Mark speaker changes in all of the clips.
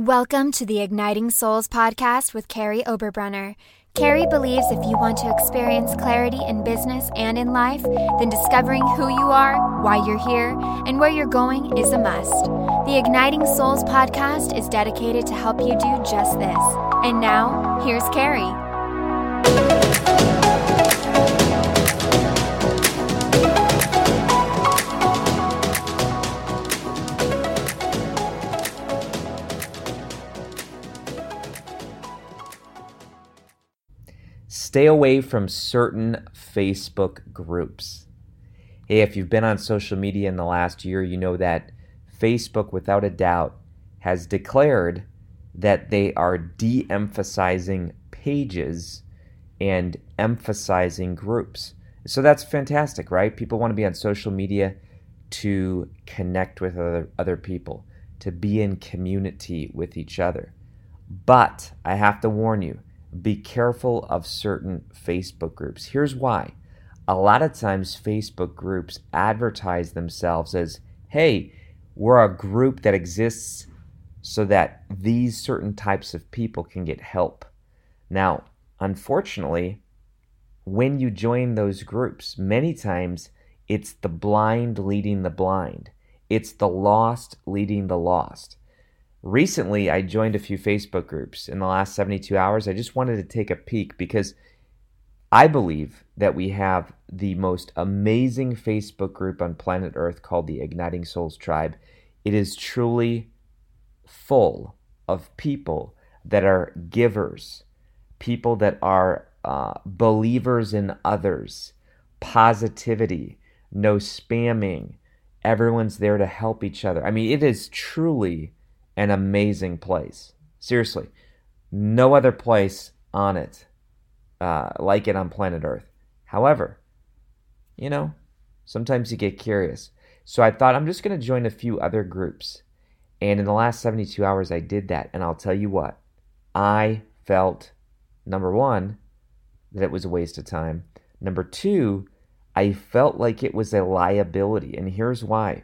Speaker 1: Welcome to the Igniting Souls podcast with Carrie Oberbrunner. Carrie believes if you want to experience clarity in business and in life, then discovering who you are, why you're here, and where you're going is a must. The Igniting Souls podcast is dedicated to help you do just this. And now, here's Carrie.
Speaker 2: Stay away from certain Facebook groups. Hey, if you've been on social media in the last year, you know that Facebook, without a doubt, has declared that they are de-emphasizing pages and emphasizing groups. So that's fantastic, right? People want to be on social media to connect with other people, to be in community with each other. But I have to warn you, be careful of certain Facebook groups. Here's why. A lot of times Facebook groups advertise themselves as, hey, we're a group that exists so that these certain types of people can get help. Now, unfortunately, when you join those groups, many times it's the blind leading the blind. It's the lost leading the lost. Recently, I joined a few Facebook groups. In the last 72 hours, I just wanted to take a peek because I believe that we have the most amazing Facebook group on planet Earth called the Igniting Souls Tribe. It is truly full of people that are givers, people that are believers in others, positivity, no spamming. Everyone's there to help each other. I mean, it is truly an amazing place. Seriously, no other place on it like it on planet Earth. However, sometimes you get curious. So I thought I'm just going to join a few other groups. And in the last 72 hours, I did that. And I'll tell you what, I felt, number one, that it was a waste of time. Number two, I felt like it was a liability. And here's why.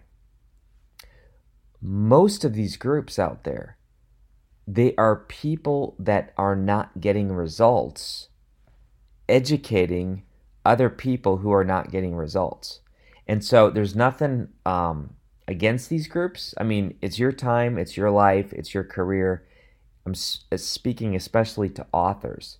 Speaker 2: Most of these groups out there, they are people that are not getting results, educating other people who are not getting results. And so there's nothing against these groups. I mean, it's your time, it's your life, it's your career. I'm speaking especially to authors.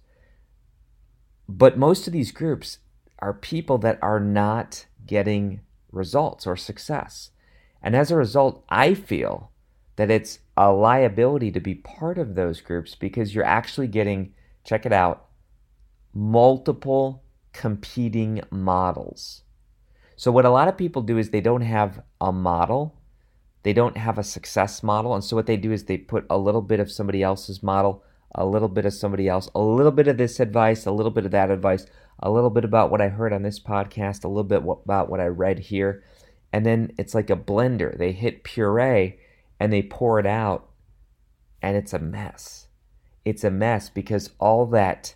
Speaker 2: But most of these groups are people that are not getting results or success. And as a result, I feel that it's a liability to be part of those groups because you're actually getting, check it out, multiple competing models. So what a lot of people do is they don't have a model. They don't have a success model. And so what they do is they put a little bit of somebody else's model, a little bit of somebody else, a little bit of this advice, a little bit of that advice, a little bit about what I heard on this podcast, a little bit about what I read here. And then it's like a blender. They hit puree and they pour it out and it's a mess. It's a mess because all that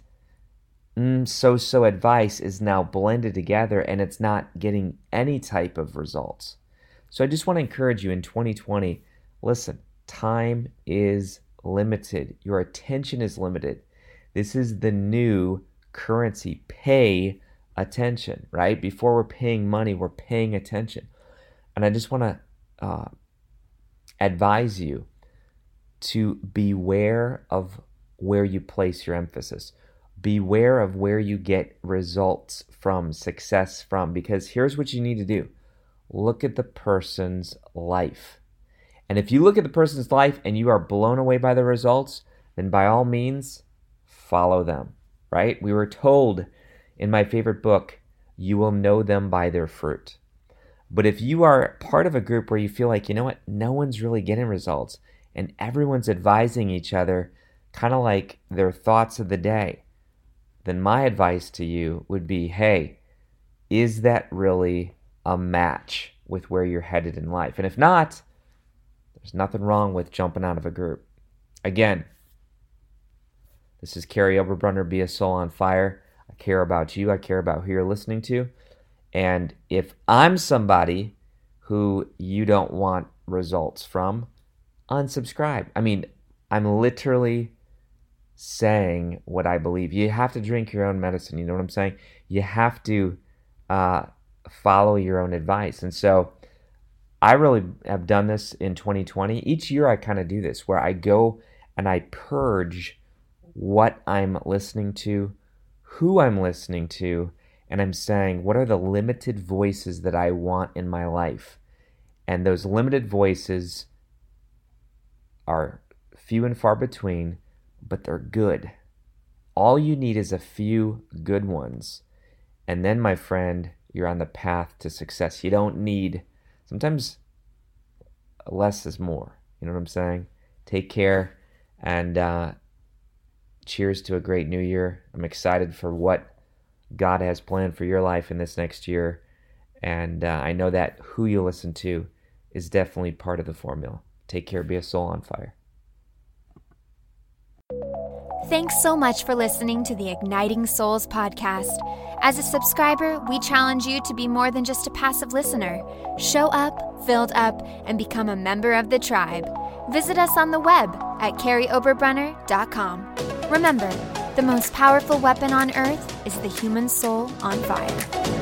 Speaker 2: so-so advice is now blended together and it's not getting any type of results. So I just want to encourage you in 2020, listen, time is limited. Your attention is limited. This is the new currency. Pay attention, right? Before we're paying money, we're paying attention. And I just want to advise you to beware of where you place your emphasis. Beware of where you get results from, success from, because here's what you need to do. Look at the person's life. And if you look at the person's life and you are blown away by the results, then by all means, follow them, right? We were told in my favorite book, you will know them by their fruit. But if you are part of a group where you feel like, you know what, no one's really getting results and everyone's advising each other kind of like their thoughts of the day, then my advice to you would be, hey, is that really a match with where you're headed in life? And if not, there's nothing wrong with jumping out of a group. Again, this is Carrie Oberbrunner, Be a Soul on Fire. I care about you. I care about who you're listening to. And if I'm somebody who you don't want results from, unsubscribe. I mean, I'm literally saying what I believe. You have to drink your own medicine. You know what I'm saying? You have to follow your own advice. And so I really have done this in 2020. Each year I kind of do this where I go and I purge what I'm listening to, who I'm listening to, and I'm saying, what are the limited voices that I want in my life? And those limited voices are few and far between, but they're good. All you need is a few good ones. And then, my friend, you're on the path to success. You don't need, sometimes less is more. You know what I'm saying? Take care, and cheers to a great new year. I'm excited for what God has planned for your life in this next year. And I know that who you listen to is definitely part of the formula. Take care. Be a soul on fire.
Speaker 1: Thanks so much for listening to the Igniting Souls podcast. As a subscriber, we challenge you to be more than just a passive listener. Show up, filled up, and become a member of the tribe. Visit us on the web at carryoberbrunner.com. Remember, the most powerful weapon on earth is the human soul on fire.